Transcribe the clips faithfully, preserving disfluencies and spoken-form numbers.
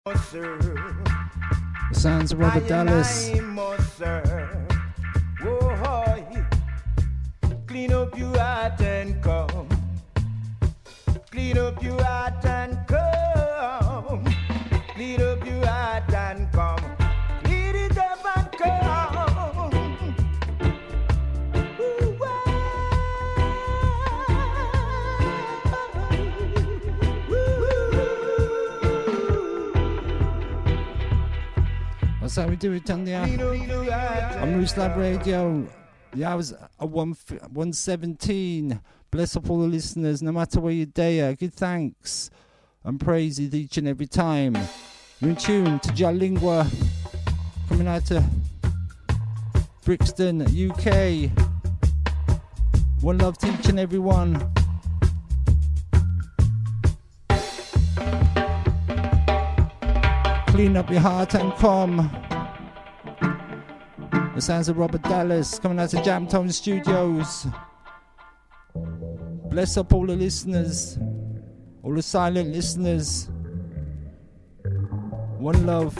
The sounds of Robert Dallas. Clean up your heart and come. Clean up your heart and come. Clean up your heart and come. Clean it up and come. Ooh, That's how we do it on the hour. On Roots Lab Radio. The hour's at one seventeen. Bless up all the listeners, no matter where your day are. Good thanks and praise it each and every time. You're in tune to Jalingua, coming out to Brixton, U K. One love to each and every one. Clean up your heart and come. The sounds of Robert Dallas coming out of Jamtone Studios. Bless up all the listeners, all the silent listeners. One love.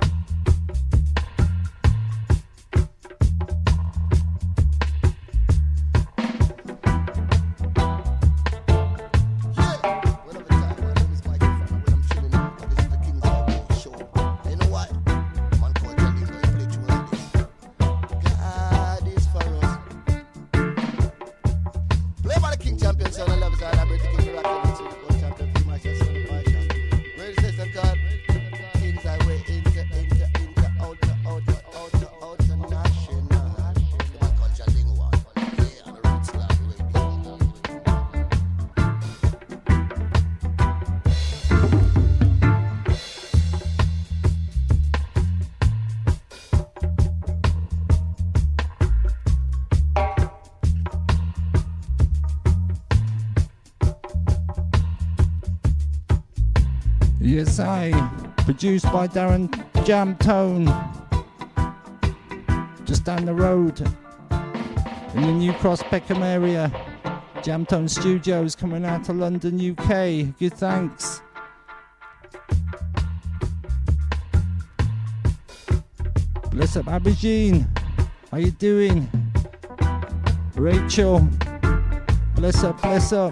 Yes, I. Produced by Darren Jamtone. Just down the road in the New Cross Peckham area. Jamtone Studios coming out to London, U K. Good thanks. Bless up Aberdeen. How you doing? Rachel. Bless up, bless up.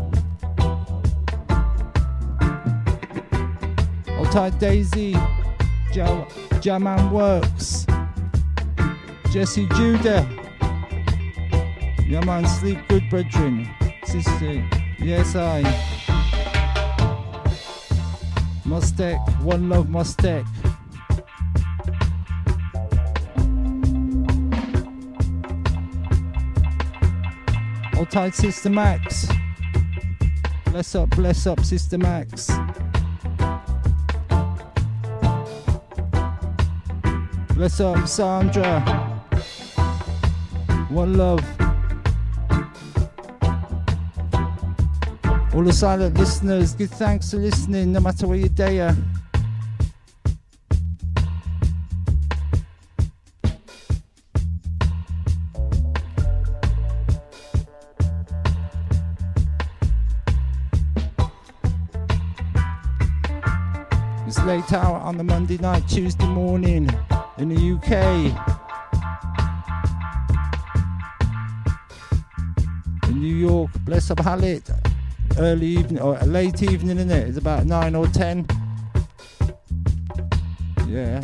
Tight Daisy, jo- Jaman Works, Jesse Judah, yeah man, sleep good brethren, sister, yes I, Mustek, one love Mustek. All tight Sister Max, bless up, bless up Sister Max. Bless up, Sandra. One love. All the silent listeners, good thanks for listening, no matter where your day are. It's late hour on the Monday night, Tuesday morning. In the U K, in New York, bless up Halit, early evening or late evening, isn't it? It's about nine or ten. Yeah.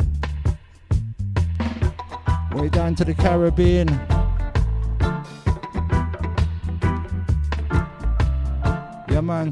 Way down to the Caribbean. Yeah, man.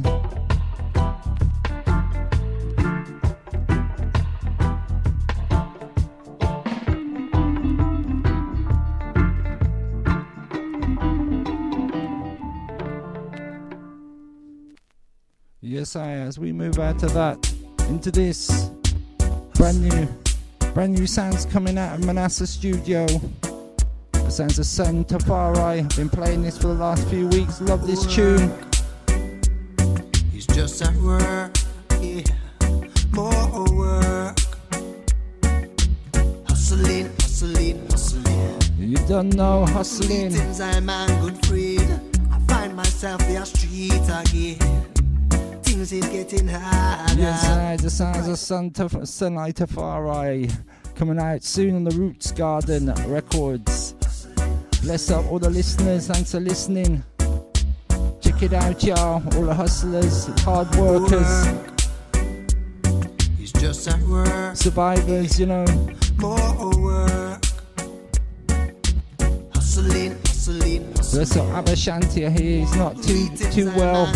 Yes, I, as we move out of that into this brand new brand new sounds coming out of Manasseh Studio. The sounds of San Tafari. I've been playing this for the last few weeks. Love this tune. He's just at work, yeah, more work. Hustling, hustling, hustling. You don't know hustling. Things I'm on good friend. I find myself the street again. things is getting harder. Yes, I, the sounds of Sun to, Sunlight Tafari coming out soon on the Roots Garden Records. Bless up all the listeners, thanks for listening. Check it out, y'all, all the hustlers, hard workers, It's just at work. survivors, you know. More work. Hustling, hustling, hustling. Bless up Abashanti here, he's not too too well.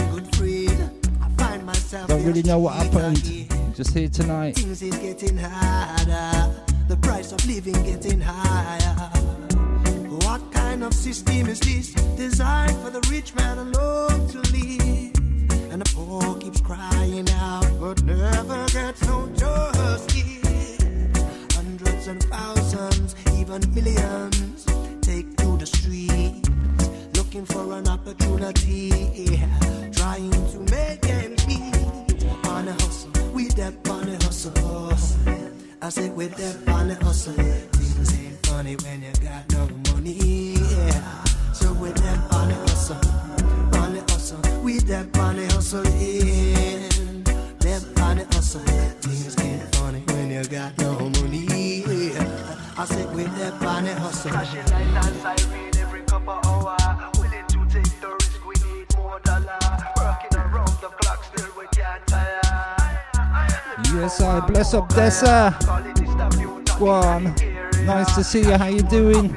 Don't really know what happened. Just here tonight. Things is getting harder. The price of living getting higher. What kind of system is this? Designed for the rich man alone to live. And the poor keeps crying out, but never gets no justice. Hundreds and thousands, even millions, take to the streets, looking for an opportunity, trying to make ends meet. On a hustle, we dep on a hustle. I say we dep on a hustle. Things ain't funny when you got no money. Yeah. So we dep on a hustle, on a hustle. We dep on a hustle. Yeah. Dep on a hustle. Things ain't funny when you got no money. Yeah. I say we dep on a hustle. Flashing lights and siren every couple hour. Willing to take the risk, we need more dollar. Working around the clock, still we can't tire. Yes, I bless up Dessa. Go on. Nice to see you. How you doing?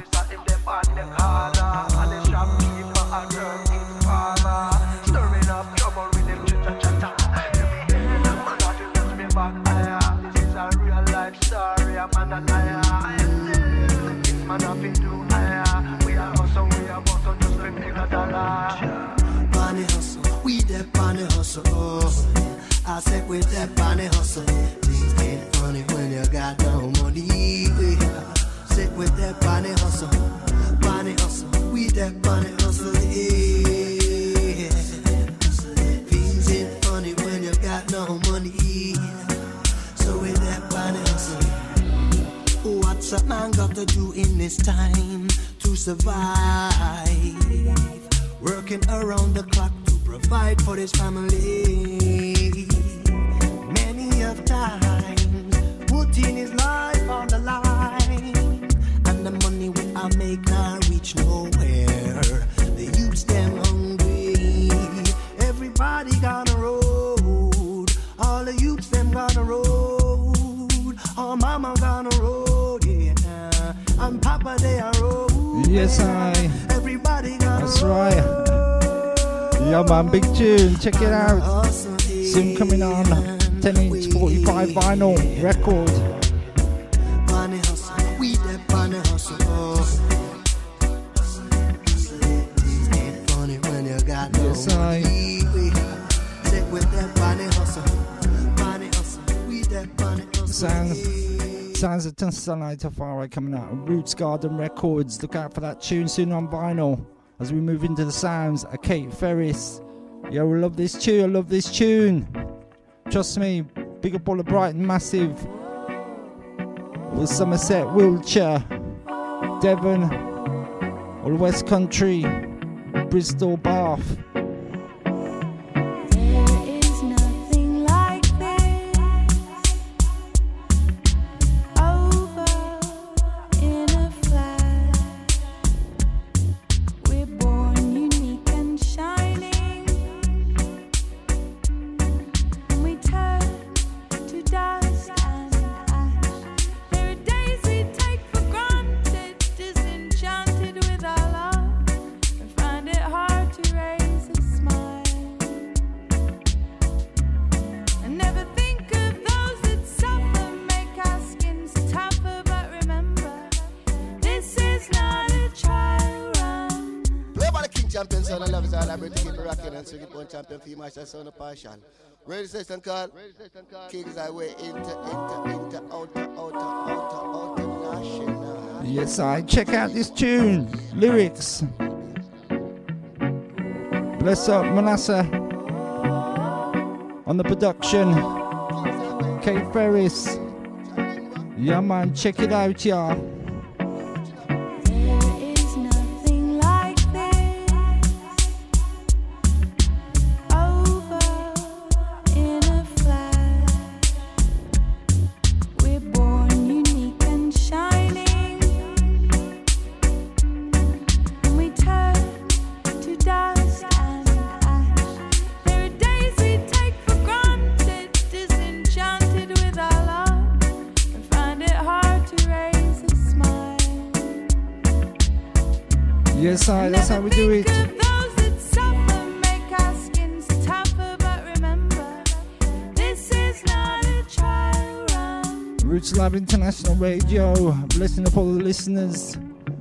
I said with that bunny hustle, things ain't funny when you got no money. Sit with that bunny hustle, bunny hustle, with that bunny hustle. Yeah. Things ain't funny when you got no money. So with that bunny hustle, what's a man got to do in this time to survive? Working around the clock to provide for his family. Many of times putting his life on the line, and the money we I make now reach nowhere. The youths them hungry. Everybody gone a road. All the youths them gone a road. All mama gone a road, yeah. And papa they are road. Yes, I. Everybody gone That's a road. right. Yeah, man, big tune. Check it out. Soon coming on. ten inch forty-five vinyl record. Bunny hustle, we that bunny hustle. Ain't funny when you got no Yes, I. money. Sit with that bunny hustle, bunny hustle, we that bunny hustle. Sounds, sounds of Sunlight Tafari coming out of Roots Garden Records. Look out for that tune soon on vinyl. As we move into the sounds of Kate Ferris. Yo, I love this tune. I love this tune. Trust me. Big up all the Brighton Massive. All the Somerset, Wiltshire, Devon, all the West Country, Bristol, Bath. Champion son, I love his all. I'm ready to keep it rocking and so keep on champion for you, master son of passion. Radio station call. Kings Highway inter, inter, inter, outer, outer, outer, outer, national. Yes, I. Check out this tune. Lyrics. Bless up Manasseh on the production. Kate Ferris. Yeah, man. Check it out, y'all. Yes, I, that's how we do it. Roots Lab International Radio, blessing up all the listeners.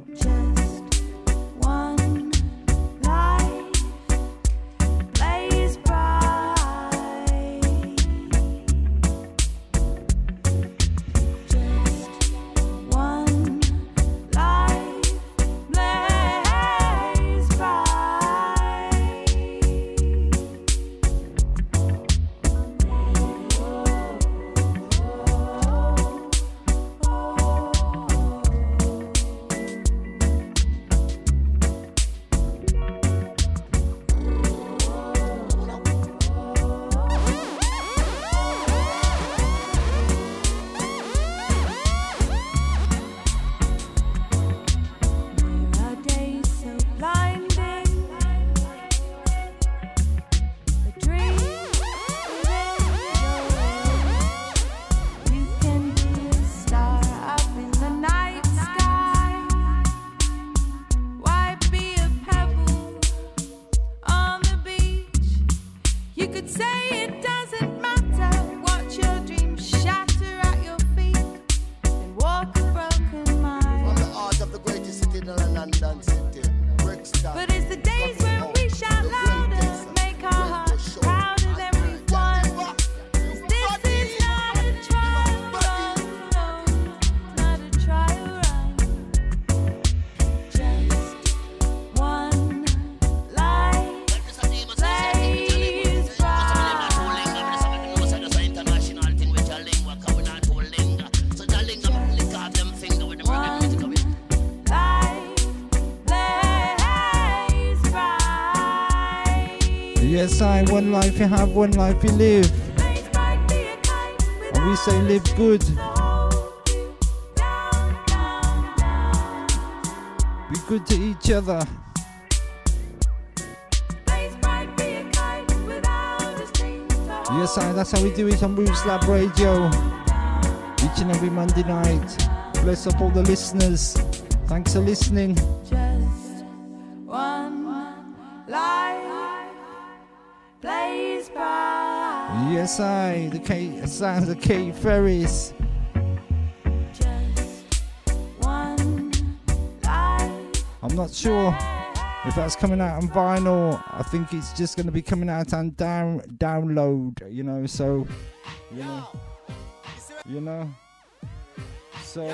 One life you have, one life you live. And we say live good. Be good to each other. Yes, I, that's how we do it on Roots Lab Radio. Each and every Monday night. Bless up all the listeners. Thanks for listening. Just one life. Blaze bright. Yes, I, the Kate, sounds of Kate Ferris. Just one life. I'm not sure if that's coming out on vinyl. I think it's just going to be coming out on down download, you know, so, you know, you know, so,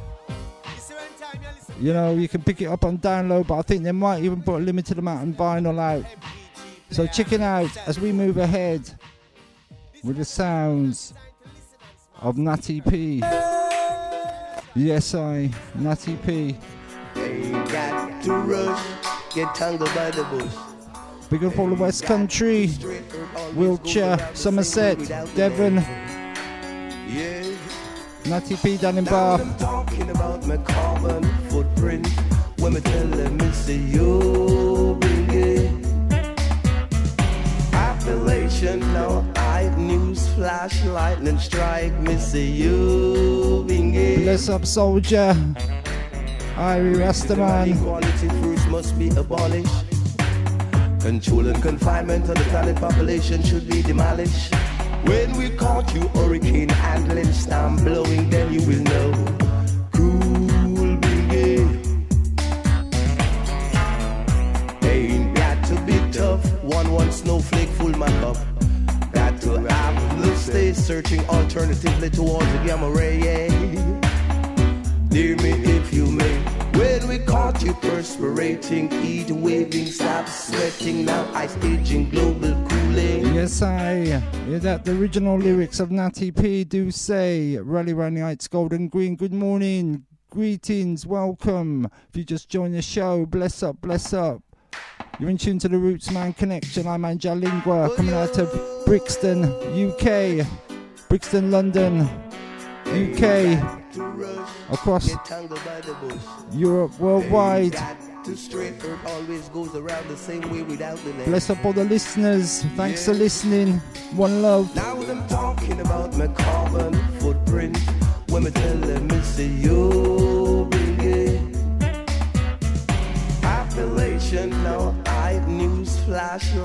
you know, you can pick it up on download, but I think they might even put a limited amount on vinyl out. So check it out as we move ahead with the sounds of Natty P. Yes, I, Natty P. Ain't got to rush, get tangled by the bush. Big up all the West Country, Wiltshire, Somerset, Devon. Yeah. Natty P down in Bath. I'm talking about my carbon footprint. When me tell them it's a you bring it. Appellation now, I news flash, lightning strike, me say you bring it. Bless up, soldier. Irie Rastaman. Equality fruits must be abolished. Control and confinement on the planet population should be demolished. When we caught you hurricane handling, storm blowing, then you will know. Cool brigade. Ain't got to be tough. One one snowflake full my cup. Got to have the stay searching alternatively towards the gamma ray. Dear me if you may. When we caught you perspirating, heat waving, stop sweating, now ice aging, global cooling. Yes, I hear that the original lyrics of Natty P do say, Rally Round the Heights, Golden Green, good morning, greetings, welcome. If you just joined the show, bless up, bless up. You're in tune to the Roots Man Connection. I'm Anja Lingua, coming out of Brixton, U K, Brixton, London, U K, across Europe, worldwide. Bless up all the listeners. Thanks for listening. One love. Now I'm talking about my carbon footprint. When I tell them it's a you bring it.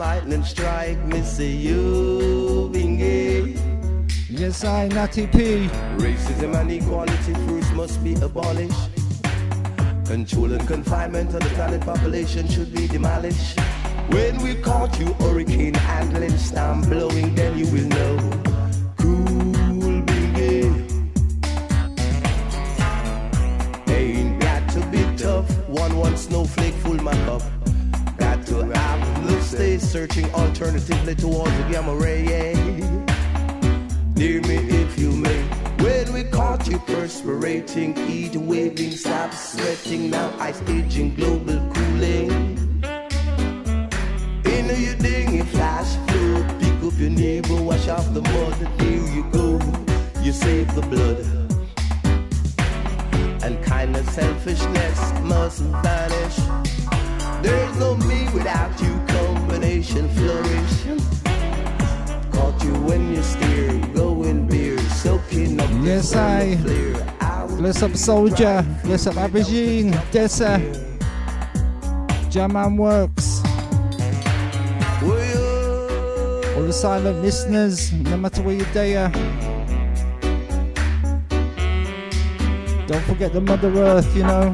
lightning strike, me say you bingy. Yes, I, Natty P. Racism and equality first must be abolished. Control and confinement of the planet population should be demolished. When we caught you hurricane handling, storm blowing, then you will know. Cool bingy. Ain't got to be tough. One one snowflake full my cup. Got to have the stay searching alternatively towards the gamma ray. Dear me if you may. When we caught you perspirating, heat waving, stop sweating, now ice aging, global cooling. In your dinghy flash flood, pick up your neighbor, wash off the mud. Here you go, you save the blood. And kind of selfishness must vanish. There's no me without you, combination flourish. Caught you when you steer, going beer, soaking up. Yes, I. Bless up Soldier, bless up Aberdeen, Dessa, Jaman Works. All the silent listeners, no matter where your day are. Don't forget the Mother Earth, you know.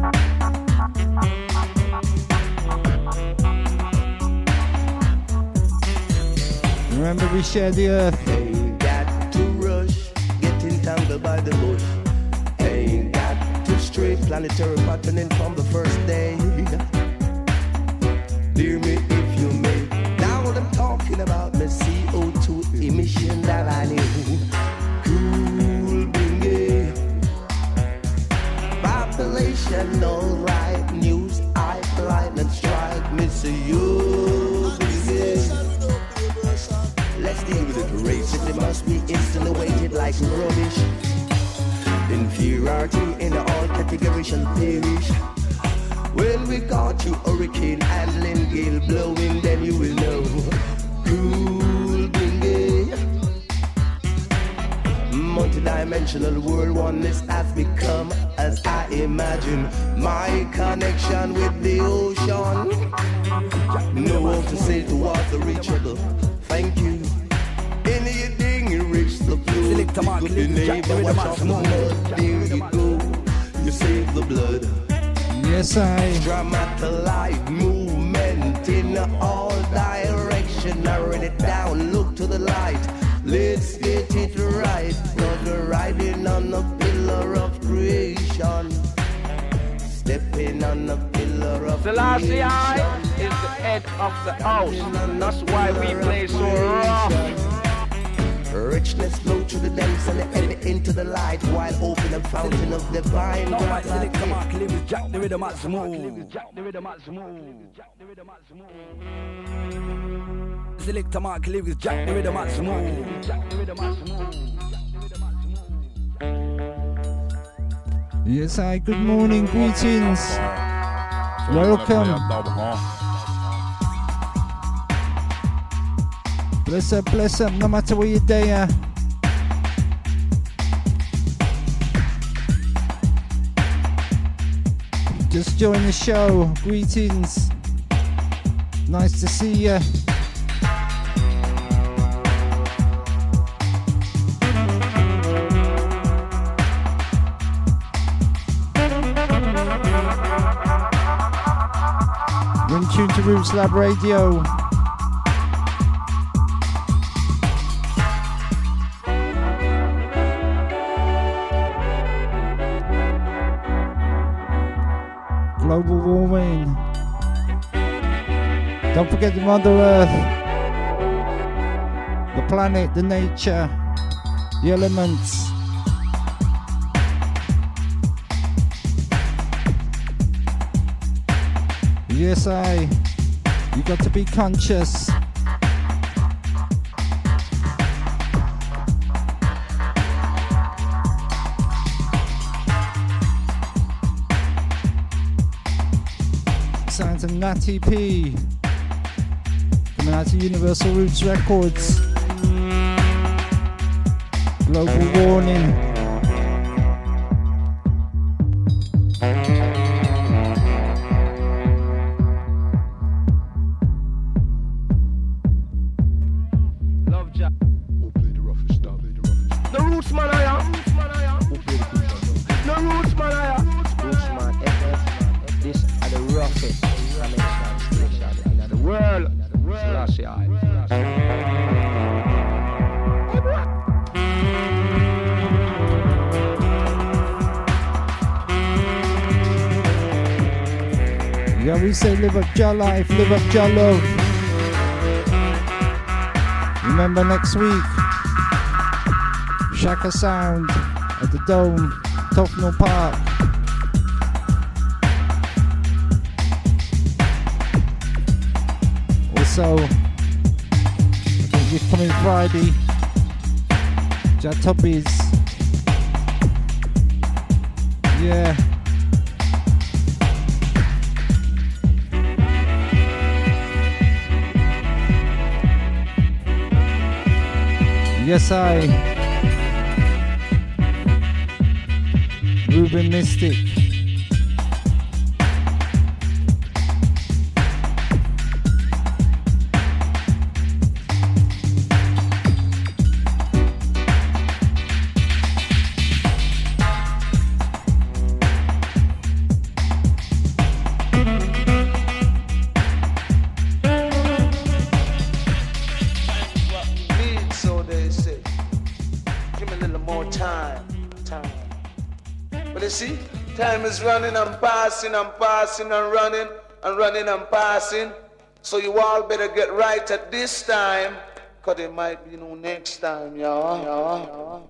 Remember, we share the earth. Ain't got to rush, get entangled by the bush. Ain't got to stray, planetary patterning from the first day. Dear me if you may. Now I'm talking about the C O two emission that I knew. Cool bingy. Population alright, news I lightning strike, miss you bingy. Let's deal with it. Racism must be insinuated like rubbish. Inferiority in all categories shall perish. When we got you hurricane handling, gale blowing, then you will know. Cool bingy. Multi-dimensional world oneness has become, as I imagine, my connection with the ocean. No one to sail towards the reachable. Thank you. Anything you reach the floor. Select a mark, the neighbor, watch off the mud. There you go. You save the blood. Yes, I. Dramatize movement in all direction. Narrow it down, look to the light. Let's get it right. Cause we're riding on a pillar of creation. Stepping on a pillar of Selassie creation. I is the head of the house. That's why we play so rough. Richness flow through the depths and the heavy into the light, while open a fountain of divine Nobody gravity. select the mark, live with Jack the rhythm at smooth. Select the mark, live with Jack the rhythm at smooth. Yes, I. Good morning, greetings. Welcome. Bless up, bless up, no matter where your day are. Just join the show. Greetings. Nice to see you. You're in tune to Roots Lab Radio. Global warming. Don't forget the Mother Earth, the planet, the nature, the elements. Yes, I. You got to be conscious. Sounds of Natty P. Coming out to Universal Roots Records. Global warning. Selassie I. Yeah, we say live up your life, live up your love. Remember next week, Shaka Sound at the Dome, Tufnell Park. Also, I think this coming Friday, Jack Tubbies. Yeah. Yes, I. Ruben Mystic. Time is running and passing and passing and running and running and passing. So you all better get right at this time, cause it might be no next time, y'all.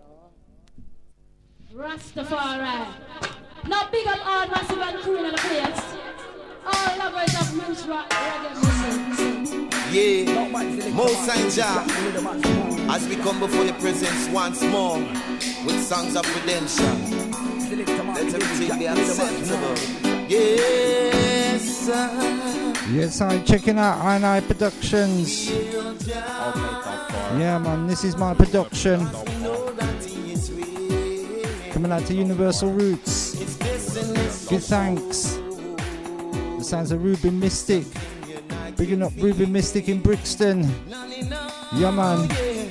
Rastafari. Now big up all massive and crew in the place. All lovers of roots rock reggae music. Yeah, Most High Jah, as we come before your presence once more with songs of redemption. Let everything be acceptable. Yes, sir. Yes, I'm checking out I and I Productions. Yeah, man, this is my production. Coming out to Universal Roots. Good thanks. The sounds of Ruben Mystic. Bigging up Ruben Mystic in Brixton. Yeah, man.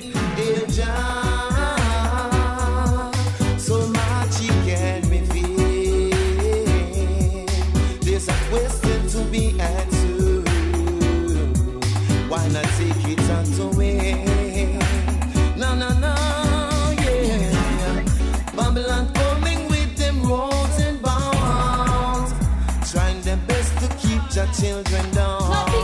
So much you can be feel. There's a question to be answered. Why not take it out away? No, no, no, yeah. Babylon coming with them roads and bounds, trying their best to keep your children down.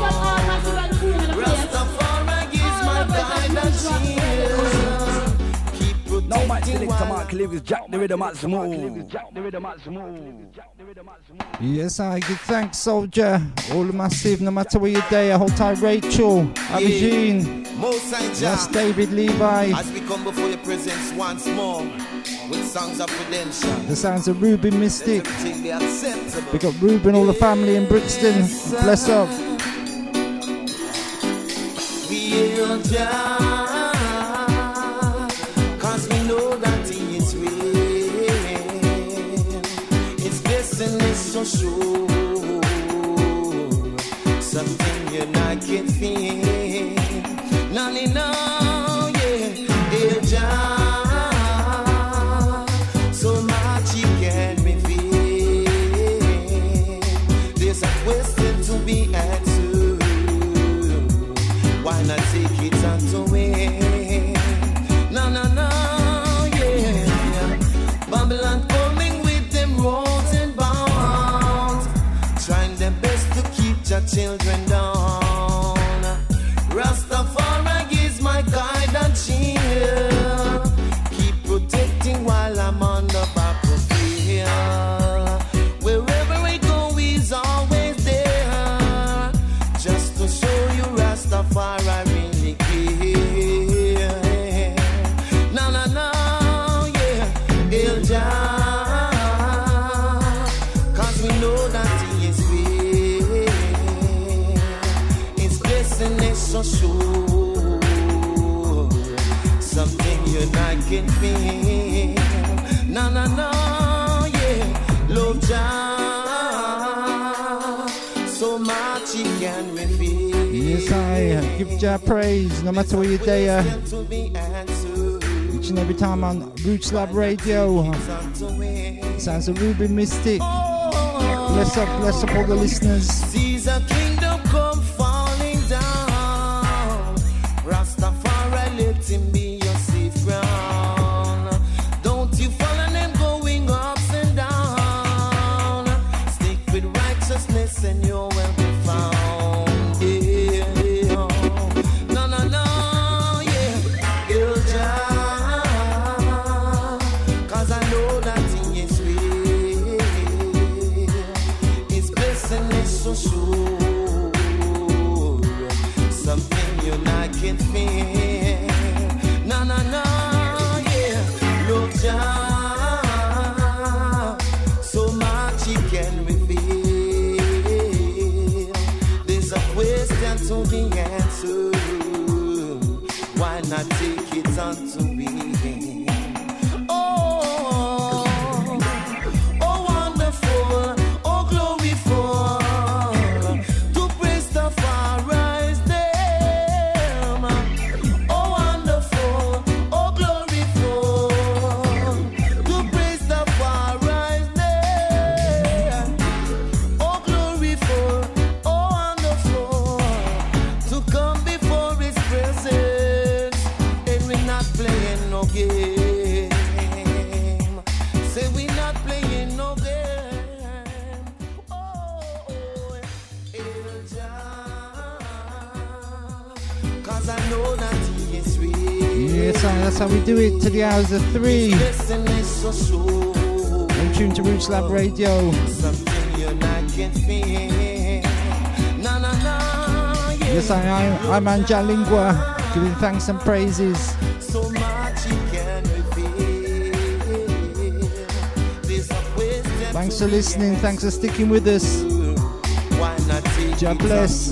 Rastafari is my guide and shield. Now my selector Mark live with Jack the Rhythm at Smooth. Yes, I give thanks, soldier. All the massive, no matter where you're there. Hold tight, Rachel, Abijine. That's David Levi. As we come before your presence once more with songs of redemption. The sounds of Ruben Mystic. Be acceptable. We got Ruben, all the family in Brixton. Bless up. We'll cause we know that he is real. His blessing is so sure. Something you not can feel. No, no, no, yeah. Dear Jah, so much he can reveal. There's a question to be answered. Why not take it out away? No, no, no, yeah. Babylon coming with them roads and bounds, trying their best to keep your children down. Rastafari is my guide and shield. Keep protecting while I'm on the battlefield. Wherever we go, he's always there, just to show you Rastafari really care. No, no, no, yeah. El Jah, cause we know that he is real. His blessing is so sure. Something you not can feel. No, no, no, yeah. Love Jah, so much he can reveal. Yes, I give Jah praise, no matter where you're there. Each and every time on Roots Lab Radio. Sounds of Ruben Mystic. Bless up, bless up all the listeners. Sees a kingdom come falling down. not take it unto me? Oh, oh wonderful, oh gloriful, to praise the Pharaoh's name. Oh wonderful, oh gloriful, to praise the Pharaoh's name. Oh gloriful, oh wonderful, to come before His presence, and we're not playing no game. Say we're not playing no game. Oh, El Jah, 'cause I know that He is real. Yes, I, that's how we do it to the hours of three. His blessing is so sure. In tune to Roots Lab Radio. Something you not can feel. Na na na. Yes, I am. I'm Anja Lingua, giving thanks and praises. So much you can reveal. There's a question. Thanks for listening. Thanks for sticking with us. Why not take God it bless. up?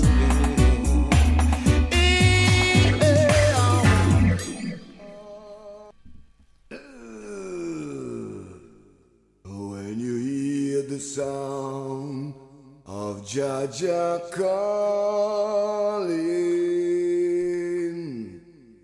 When you hear the sound of Jah Jah calling,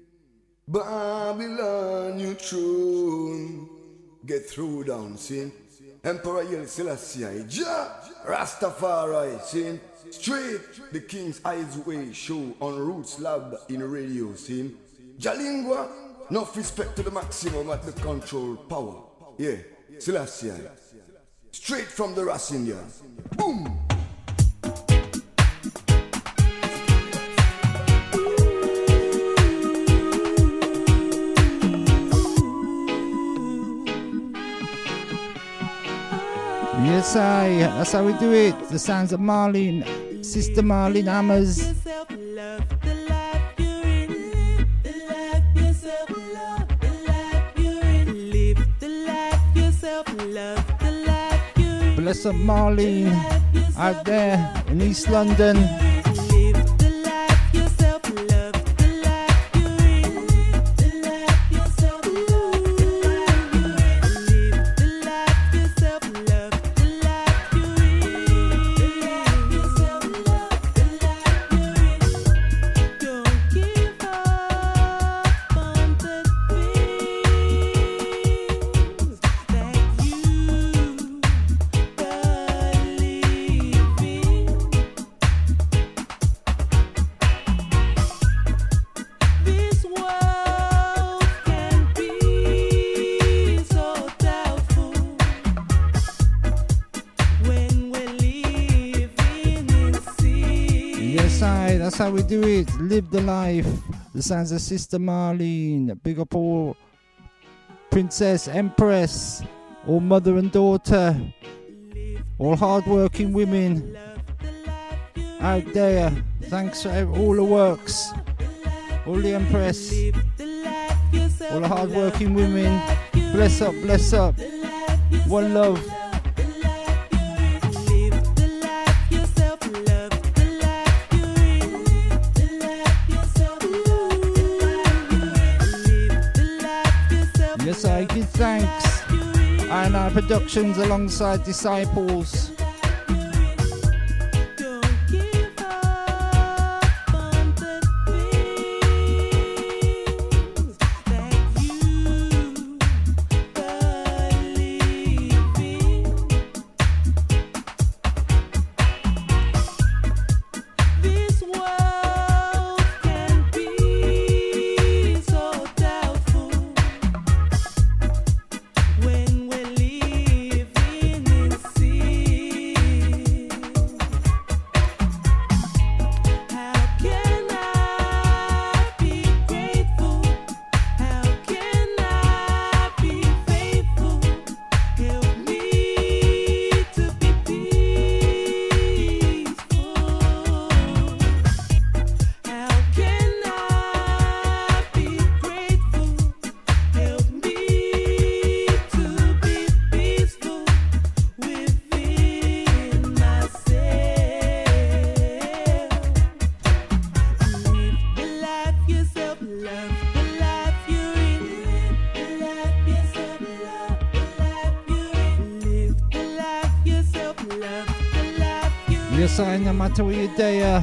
Babylon you throne, get through down, sin. Emperor Haile Selassie, Jah Rastafari, sin. Straight the King's Eyes Way show on Roots Lab in radio, sin. Jah Lingua, enough respect to the maximum at the control power. Yeah, Selassie. Straight from the Rassindian. Boom! Yes, I. That's how we do it. The sounds of Marlene, Sister Marlene Hammers. Bless up Marlene out there in East London. That's how we do it. Live the life. The sounds of Sister Marlene. Big up all Princess, Empress, all mother and daughter, all hard-working women out there. Thanks for all the works. All the Empress, all the hard-working women. Bless up, bless up. One love. Yes, I give thanks. I and I Productions alongside Disciples. When we're living in sin. Yes, I no matter where you're there.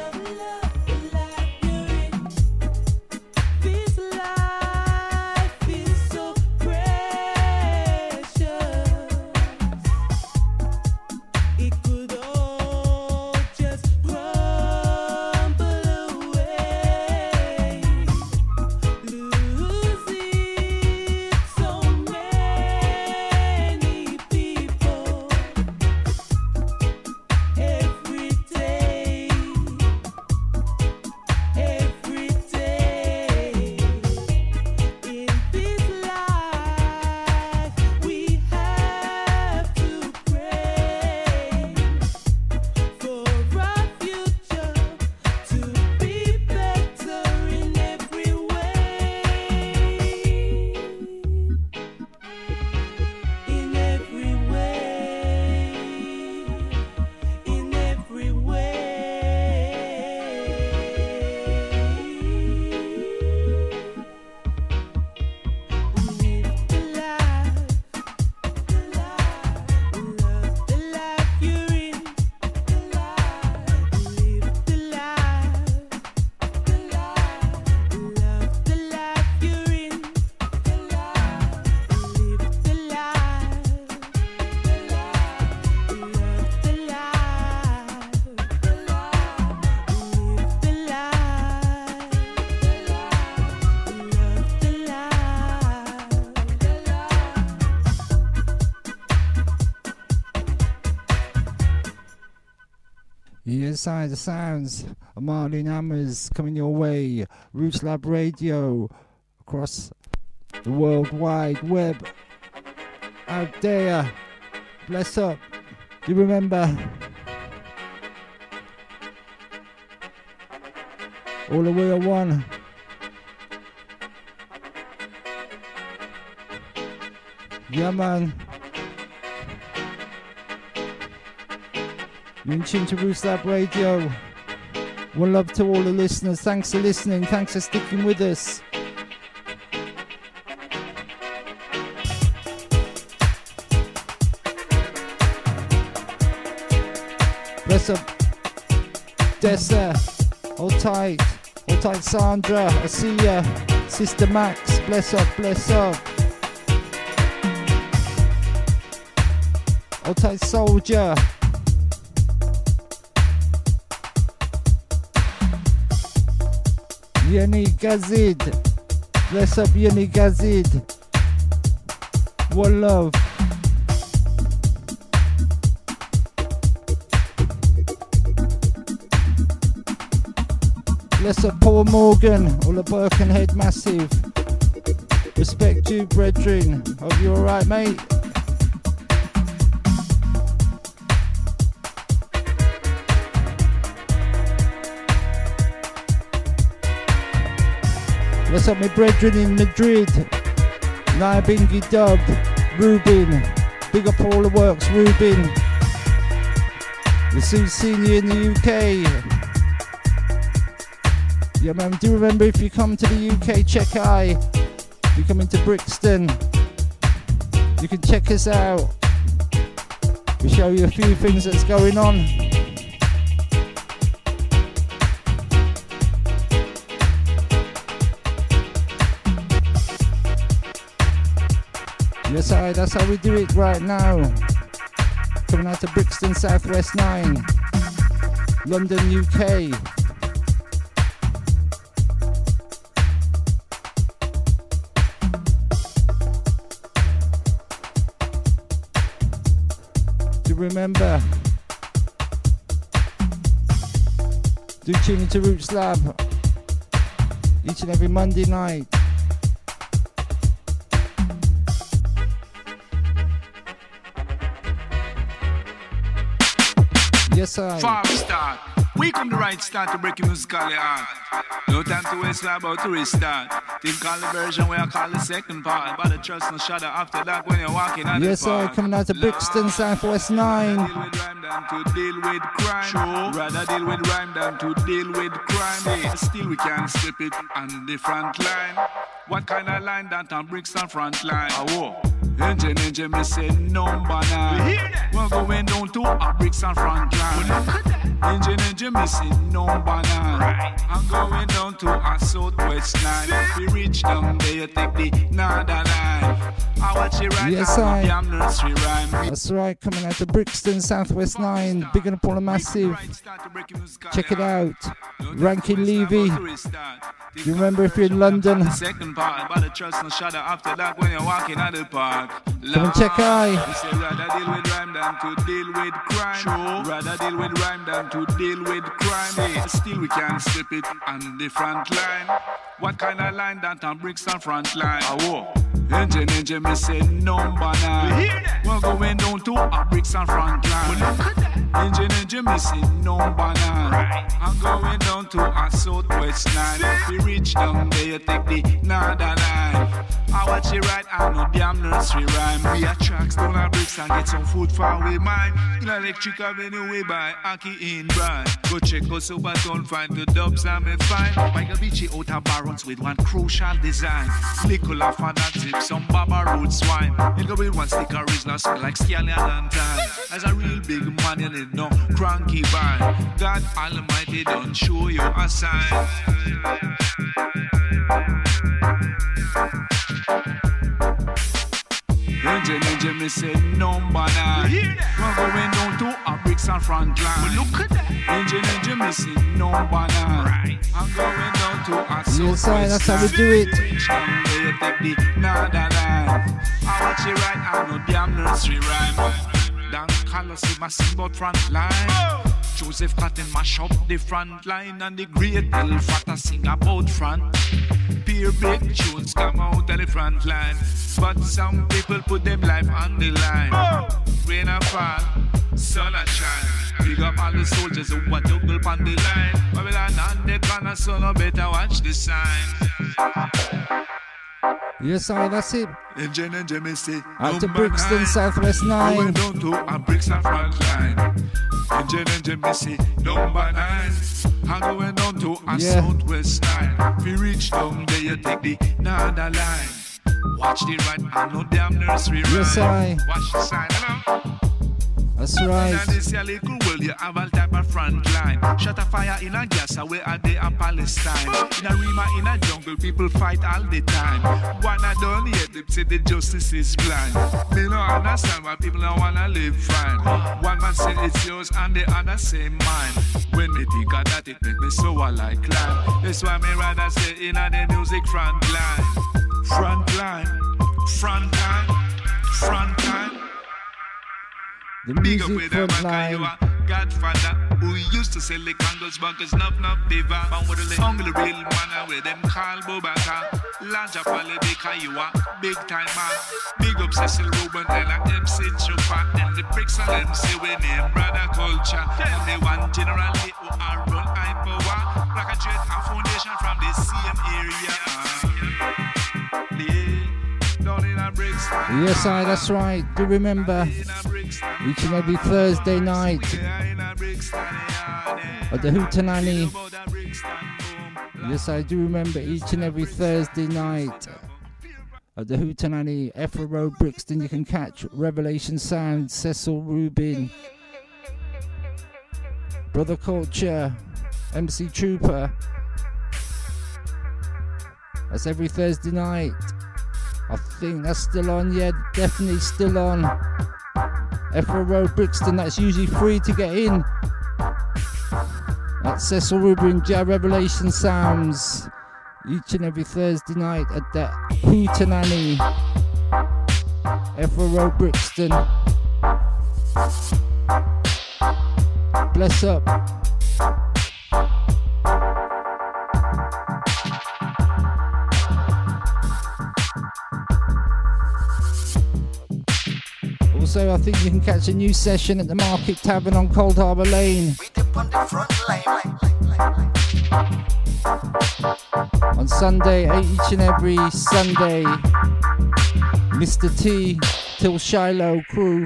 Inside the sounds of Marlene Hammers coming your way. Roots Lab Radio across the World Wide Web. Out there. Bless up. Do you remember? All the way are one. Yeah, man. You're in tune to Roots Lab Radio. One love to all the listeners. Thanks for listening. Thanks for sticking with us. Bless up, Dessa. Hold tight. Hold tight, Sandra. I see ya. Sister Max. Bless up, bless up. Hold tight, Soldier. Yeni Gazid. Bless up, Yeni Gazid. One love. Bless up, Paul Morgan. All the Birkenhead Massive. Respect you, brethren. Hope you're alright, mate. What's up, my brethren in Madrid? Naibingi Dub, Rubin. Big up all the works, Rubin. We'll soon see you in the U K. Yeah, man, do remember if you come to the U K, check I. If you come into Brixton, you can check us out. We'll show you a few things that's going on. Yes, I, that's how we do it right now. Coming out to Brixton, Southwest nine, London, U K. Do remember, do tune into Roots Lab each and every Monday night. Yes, I. Farm start. We come the right start to breaking musically art. No time to waste, we're about to restart. Think all the version where I call the second part. But the trust no shudder after that when you're walking on yes, the Yes, I. Coming out to Brixton, Southwest nine. Deal with rhyme than to deal with crime. Sure. Rather deal with rhyme than to deal with crime. Hey, still we can slip it on the front line. What kind of line that on Brixton front line? Ah, whoa. Engine, engine, me say number nine. We're going down to a Brixton front line. Engine, engine, me say number nine. I'm going down to a southwest line. If we reach down there, you take the northern line. I watch it right Yes, now, I. damn nursery rhyme. That's right, coming out of Brixton, Southwest nine. Big up all the massive. Check it out. Rankin Levy. You remember if you're in London? Second part, but the trust no shudder after that when you're walking at the park. Come and check I. You say rather deal with rhyme than to deal with crime. Sure. Rather deal with rhyme than to deal with crime. Hey, still we can slip it on the front line. What kind of line that on Brixton front line? Ah, whoa. Engine, engine, me say number nine. We're going down to a Brixton front line. Engine, engine, me say number nine. I'm going down to a southwest line. If we reach down there, you take the northern line. I watch it right, I know damn nursery rhyme. We are tracks down a Brixton, get some food for we mine. In Electric Avenue, we buy Aki in Brine. Go check us over town, find the dubs and me find. Michael Beachy out of Barons with one crucial design. Little off on that zip, some Baba Road swine. It go with one stick original, smell like Scallion and time. As a real big man, you need no cranky vine. God Almighty don't show you a sign. Engine, engine, me say number nine. We're going down to a Brixton front line. Look at that. Engine, engine, me say number nine. I'm going down to a Yes, I, that's how we do it. Down there, you take the northern line. I watch it right, I know damn nursery rhyme. Dan Carlos with my sing about front line. Joseph Cotton mash up the front line. And the great El Fata sing about front. Peer big tunes come out of the front line. But some people put them life on the line. Rain and fall, sun and shine. Big up all the soldiers who are double on the line. Babylon and the corner, so no better watch the sign. Yes, I, that's it. Engine, engine, me say Out to Brixton, Southwest nine. Going down to a Brixton front line. Engine, engine, me say number nine. I'm going down to a Yeah. southwest line. If you reach down there, you take the northern line. Watch the right, I know damn nursery rhyme. Yes, I. Watch the sign, you know? That's right. Now this here little world, you have all type of front line. Shut a fire in a gas, where are they in Palestine? In a Rima, in a jungle, people fight all the time. One I don't yet, they say the justice is blind. They don't understand why people don't wanna live fine. One man say it's yours and the other say mine. When me think of that, it make me so I like climb. That's why me rather say in a the music front line. Front line, front line, front line. The Big up music with them, front man, you line. are Godfather, who used to sell the candles, buckets, nup, nup, diva. But with the only real man, where them call Bobaka. Large up all the big, you are big time man. Big up Cecil Ruben and a M C Chupa. And the Brixton M C, we name Brother Culture. And the one generally who are run high power. Like a dread and foundation from the same area. Yeah, down in a Brixton. Yes, I, that's right. Do remember each and every Thursday night at the Hootenanny. Yes, I do remember each and every Thursday night at the Hootenanny, Effra Road, Brixton. You can catch Revelation Sound, Cecil Rubin, Brother Culture, M C Trooper. That's every Thursday night. I think that's still on, yeah, definitely still on. Effra Road, Brixton, that's usually free to get in. That's Cecil Rubin, Jah Revelation Sounds, each and every Thursday night at the Hootenanny, Effra Road, Brixton. Bless up. Also, I think you can catch a new session at the Market Tavern on Cold Harbour Lane. On Sunday, each and every Sunday, Mister T till Shiloh crew.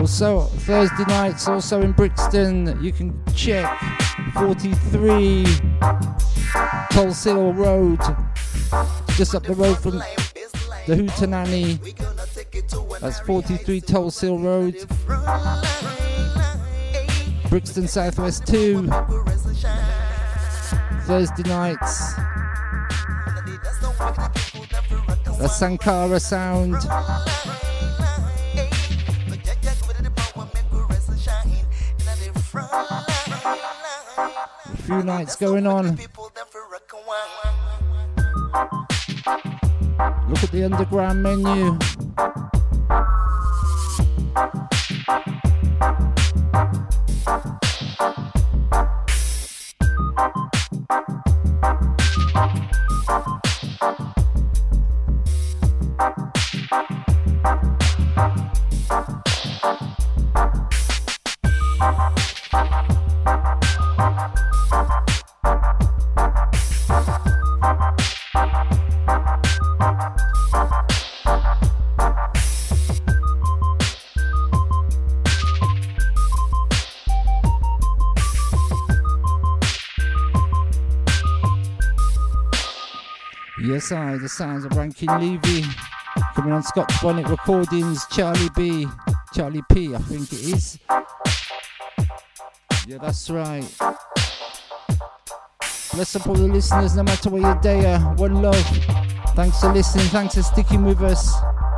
Also, Thursday nights, also in Brixton, you can check forty-three Tulsill Road, just up the road from the Hootenanny. That's forty-three Tulsill Road, Brixton Southwest two, Thursday nights. That's Sankara Sound. A few nights going on. Look at the underground menu. Yes, I, the sounds of Rankin Levy coming on Scotch Bonnet Recordings, Charlie B, Charlie P, I think it is. Yeah, that's right. Bless up all the listeners, no matter where your day are. One love. Thanks for listening, thanks for sticking with us.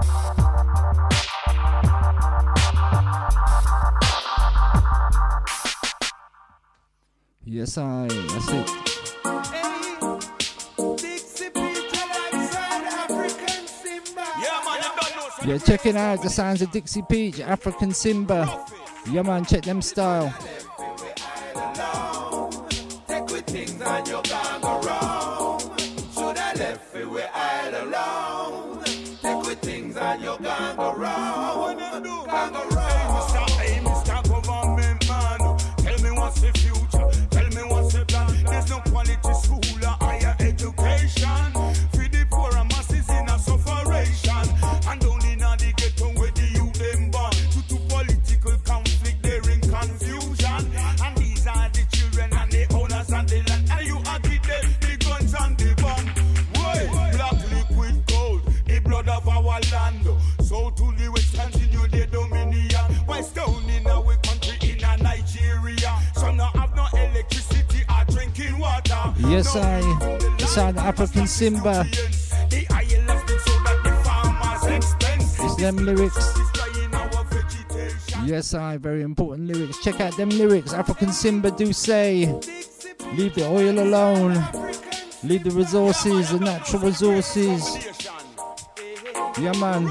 Yes, I, that's it. Yeah, checking out the sounds of Dixie Peach, African Simba. Yeah, man, check them style. Take with things and you can't go wrong. Should I left it where I alone? Take with things and you can't go wrong. Can't go wrong. Mister Hey, Mister Government Man, tell me what's the future? Tell me what's the plan? There's no quality school or higher education. For the poor and masses in a sufferation. And only now they get on with the youth them born. Due to political conflict, they're in confusion. And these are the children and the owners and the land. And you agree them, the guns and the bomb. Why? Black liquid gold, the blood of our land. So to the west continue the dominion. West down in our country, in a Nigeria. Some not have no electricity or drinking water. Yes, I, the sound of African Simba. The island has been so that the farmers expense. It's them lyrics. Yes, I, very important lyrics. Check out them lyrics. African Simba do say, leave the oil alone. Leave the resources, the natural resources. Yeah, man.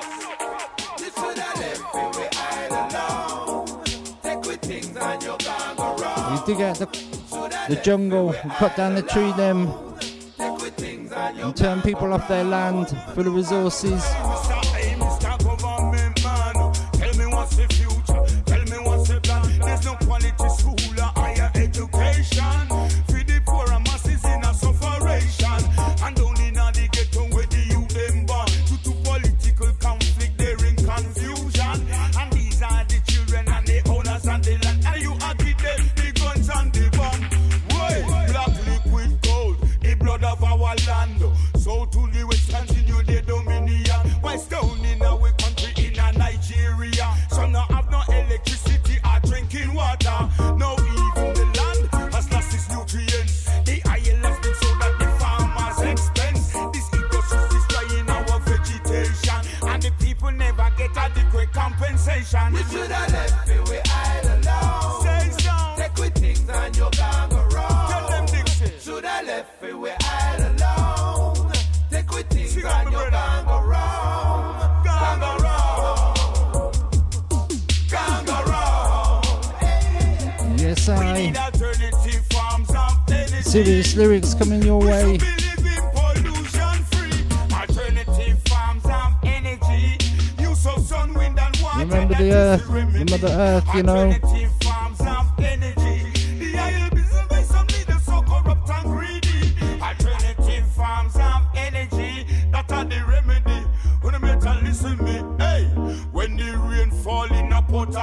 You dig out the, the jungle, and cut down the tree them, and turn people off their land for the resources. There's no quality school or higher education. For the poor and masses in a sufferation. And only now they get on with the youth them born. Due to political conflict, they're in confusion. And these are the children and the owners and the land. And you agree them, the guns and the bomb. Why? Black liquid gold, the blood of our land. So to the west continue the dominion. West down in our country, in a Nigeria. Some not have no electricity or drinking water. No, even the land has lost its nutrients. The island has been so that the farmers expense. This ecosystem is destroying our vegetation. And the people never get adequate compensation. We should have left it where I alone. Say so. Take with things and you can't go wrong. Tell them Dixie. Should have left it where I alone. Take with things See and you can't go wrong. Can't go wrong. Can't go wrong. Yes, I. Serious lyrics coming your way. Remember the earth, the Mother Earth, you know. Alternative forms of energy, that are the remedy. When the metal listen me, hey, when the rain fall in a pot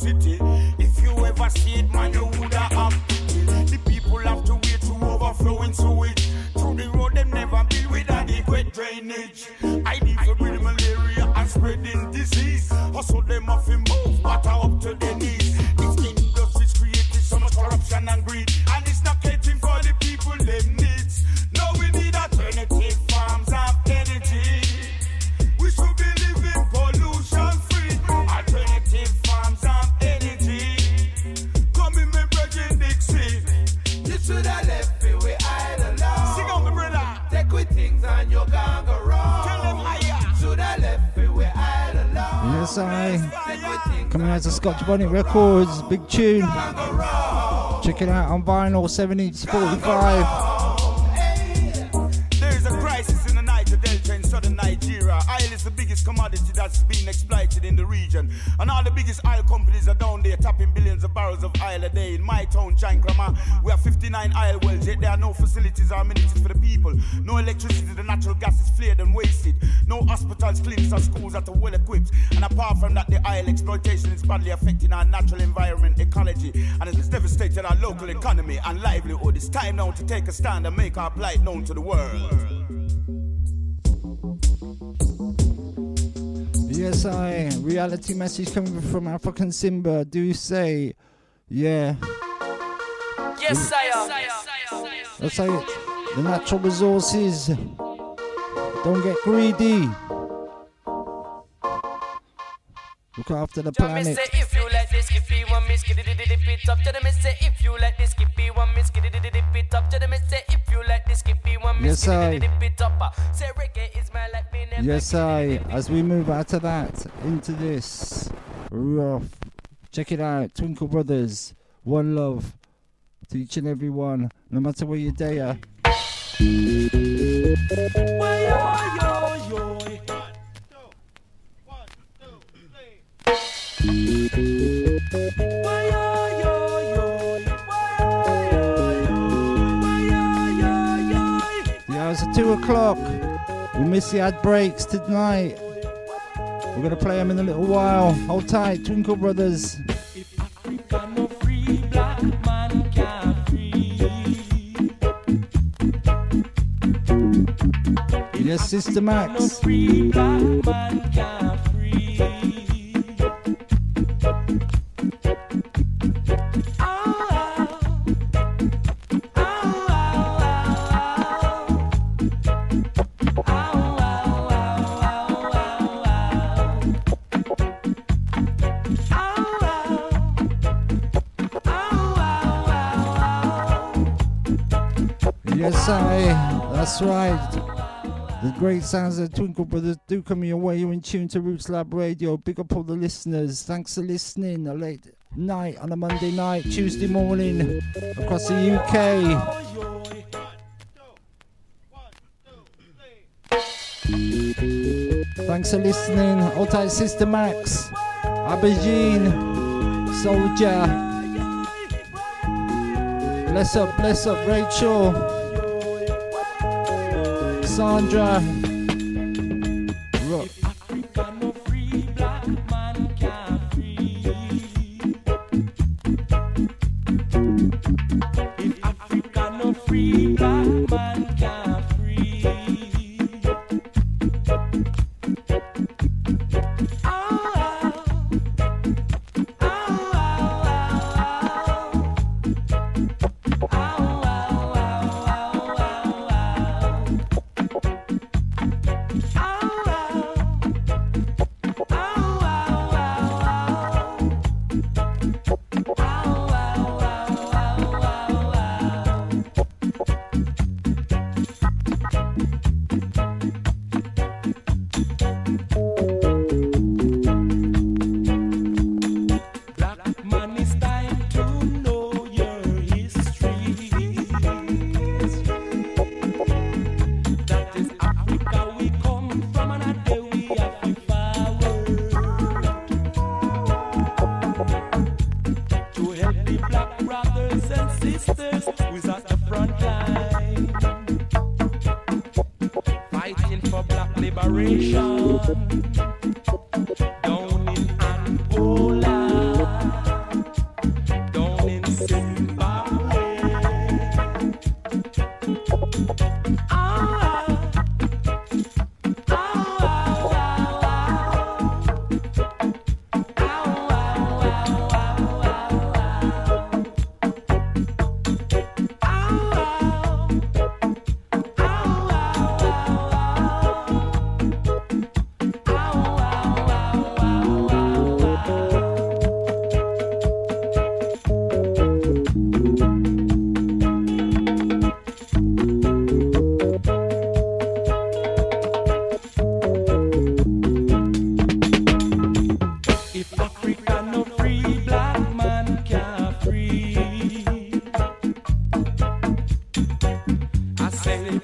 city. If you ever see it, man, you woulda have pity. The people have to wait to overflowing sewage. Through the road, them never build with adequate drainage. I need to breed malaria and spreading disease. Hustle them off and move water up to their knees. This industry's created so much corruption and greed, and it's not catering for the people them needs. No, we need alternative forms of energy. We should be living pollution free. Alternative forms of energy. Come in, my brother Dixie. You should have left it where I alone. Sing on, my brother. Take with things and you're gonna go wrong. Tell them higher. Should have left it where I alone. Yes, I. Coming out of Scotch Bonnet Records, big tune. Check it out on vinyl, seven inch forty-five. There is a crisis in the Niger Delta in southern Nigeria. Oil is the biggest commodity that's being exploited in the region. And all the biggest oil companies are down there tapping billions of barrels of oil a day. In my town, Jankrama, we have fifty-nine oil wells, yet there are no facilities or amenities for the people. No electricity, the natural gas is flared and wasted. No hospitals, clinics or schools that are well equipped. And apart from that, the oil exploitation is badly affecting our natural environment, ecology, and it has devastated our local economy and livelihood. It's time now to take a stand and make our plight known to the world. Yes, I. Reality message coming from African Simba. Do say, yeah. Yes, sire. That's how it. The natural resources. Don't get greedy. Look after the planet. Say if you like this, keep it one miss, get it, dip it up. Tell me say if you like this, keep it one miss, get it, dip it up. Tell me say if you like this, keep it one miss, get it, dip it up. Say reggae is my life. Yes, I. As we move out of that into this rough, check it out. Twinkle Brothers, one love to each and every one, no matter where your day are. The hours are two o'clock. We miss the ad breaks tonight. We're going to play them in a little while. Hold tight, Twinkle Brothers. If Africa no free, black man can't free. Yes, Sister Max. No free, black man can't free. Yes, I. That's right. The great sounds of Twinkle Brothers do come your way. You're in tune to Roots Lab Radio. Big up all the listeners. Thanks for listening. A late night on a Monday night, Tuesday morning across the U K. Thanks for listening. Hold tight, Sister Max, Aberdeen, Soldier. Bless up, bless up, Rachel, Sandra. Rock. If Africa no free, black man can't free. If Africa no free, black man can't free. Liberation down in Angola.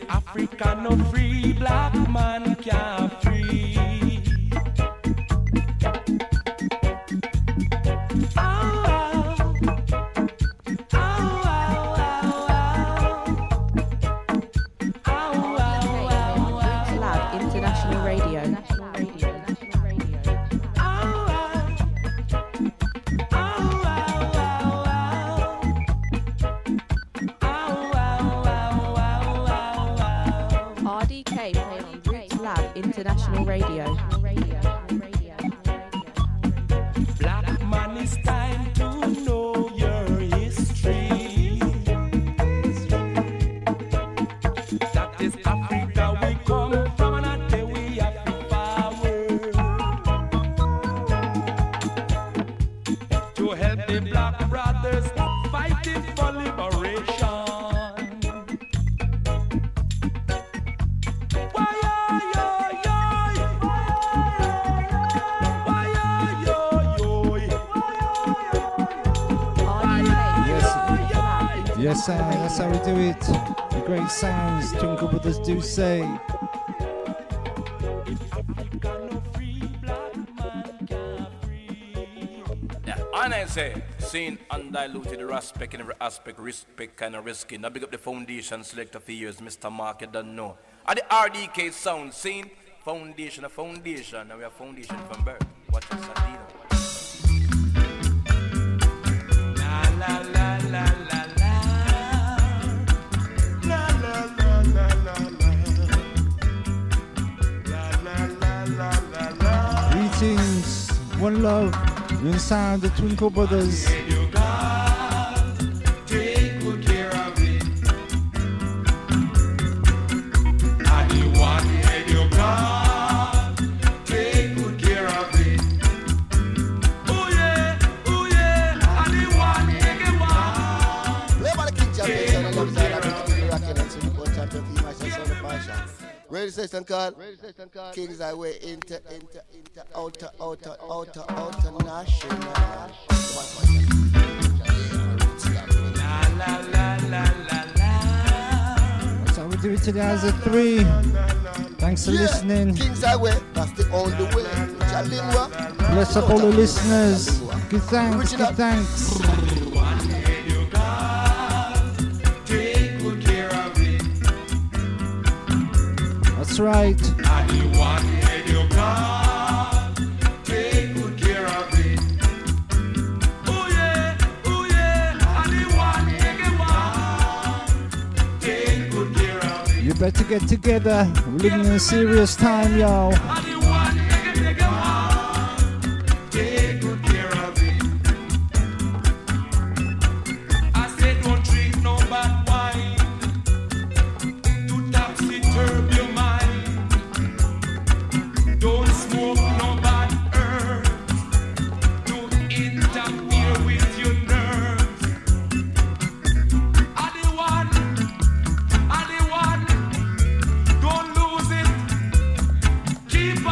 Africa no free, black man can't free. International Radio. R D K playing on Roots Lab International Radio. Black man, it's time to know your history. That is Africa we come from, and I tell we have to forward to help the black brothers fighting for liberation. Yes, sir, that's how we do it. The great sounds, Twinkle Brothers do say. Yeah, and I say, seeing undiluted respect in every aspect, respect kind of risking. Now big up the foundation selector for years, Mister Mark, you don't know. At the R D K sound, scene, foundation, a foundation, and we have foundation from birth. Watch us, Sandino. La la la la la. Greetings, one love, you're in sound the Twinkle Brothers. Take good care of it. And you want it, you God, take good care of it. Oh yeah, oh yeah, and you want it, you want. Remember the King Champion, I love that. I'm rocking and singing about champion for myself, so the passion. Radio station called Kings Highway Inter, Inter, Inter, Outer, Outer, Outer, Outer National. La la la la la la. That's how we do it today as a three. Thanks for yeah, listening. Kings Highway, that's the only way. Jalingua. Bless up all the listeners. Good thanks, good thanks. That's right. And you want it, you God, take good care of it. Oh yeah, oh yeah, and you want it, you want, take good care of it. You better get together. We're living in a serious time, y'all. And you want it, you want, take good care of it. I said don't drink no bad wine to topsy-turvy your mind. Don't smoke no bad herbs to interfere with your nerves. I the one, I the one, don't lose it. Keep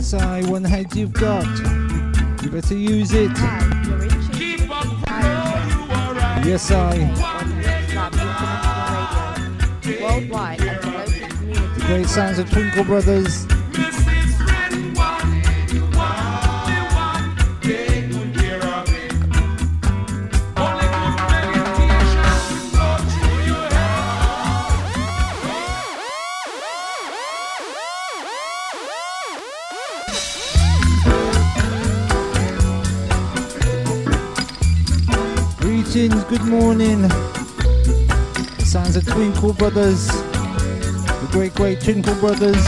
Yes, I. One head you've got. You better use it. Yes, I. Worldwide and to local communities. Great sounds of Twinkle Brothers. Greetings, good morning. Sounds of Twinkle Brothers. The great, great Twinkle Brothers.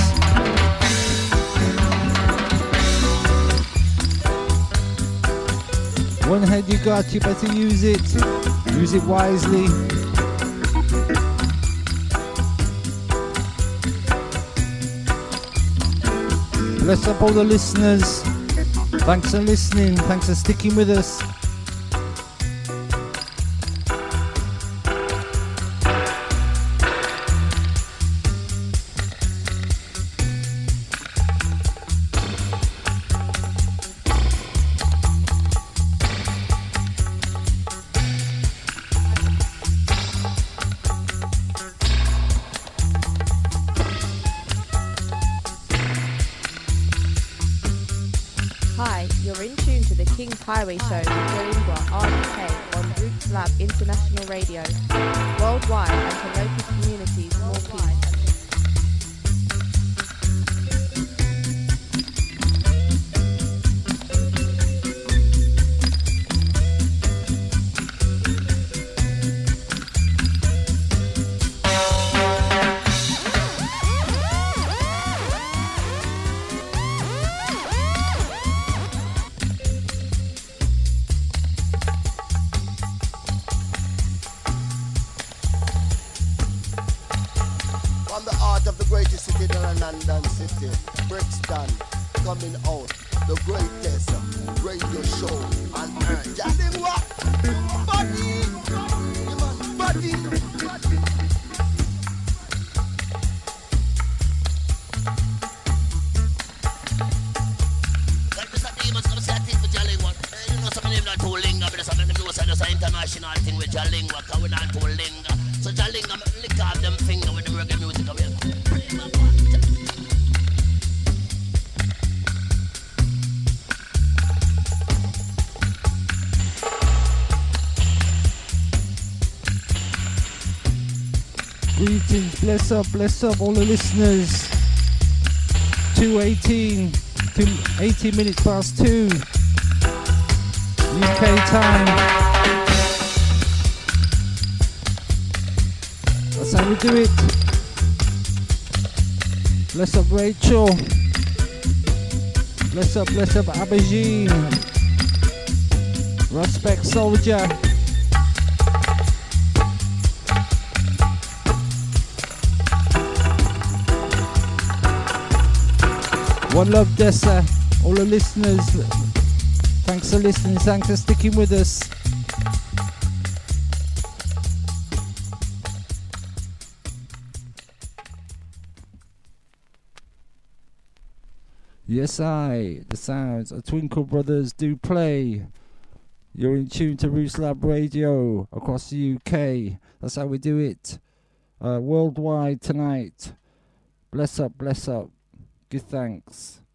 One head you got, you better use it. Use it wisely. Bless up all the listeners. Thanks for listening. Thanks for sticking with us. Highway Show with Jalingua R D K on Roots Lab International Radio. Worldwide and to local communities, more peace. Greetings, bless up, bless up all the listeners. two eighteen, eighteen minutes past two. U K time. That's how we do it. Bless up Rachel. Bless up, bless up Abajine. Respect Soldier. One love, Dessa, all the listeners. Thanks for listening, thanks for sticking with us. Yes, I, the sounds of Twinkle Brothers do play. You're in tune to Roots Lab Radio across the U K. That's how we do it. Uh, worldwide tonight. Bless up, bless up. Good thanks.